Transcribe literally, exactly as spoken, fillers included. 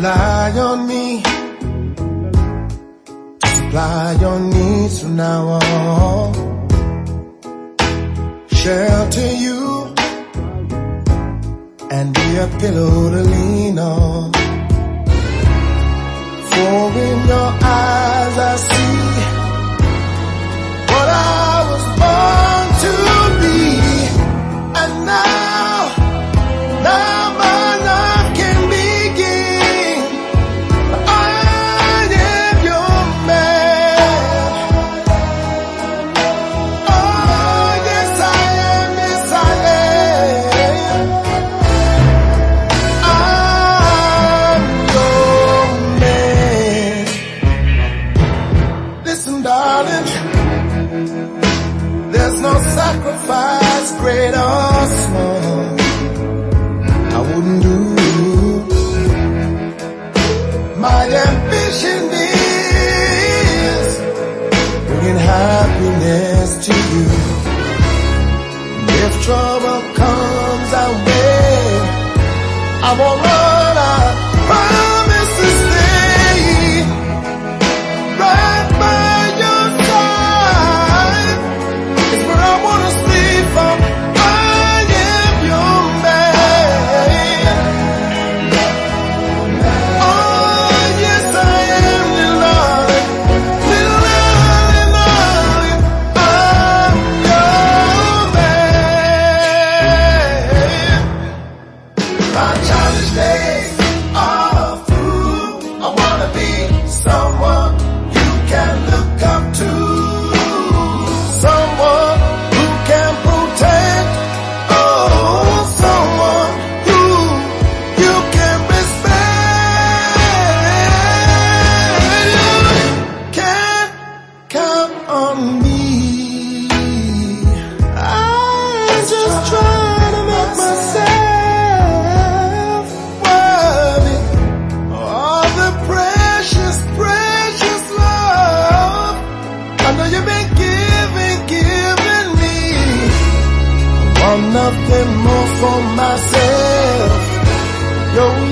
rely on me to supply your needs from now on. Shelter you and be a pillow to lean on. For in your eyes I see what I was born to be. And now, now my life can begin. I am your man. Oh yes I am, yes I am. I'm your man. Listen darling, there's no sacrifice great or small I wouldn't do. My ambition is bringing happiness to you. And if trouble comes our way, I won't run, I promise to stay right by your side. It's where I wanna sleep from. I am your man. Oh yes I am, little darling, little darling, darling. I'm your man. My childish days are through. I wanna be someone you can look up to, someone who can protect, oh, someone who you can respect. You can count on me. I just try to make myself worthy of the precious, precious love I know you've been giving, giving me. I want nothing more for myself. Your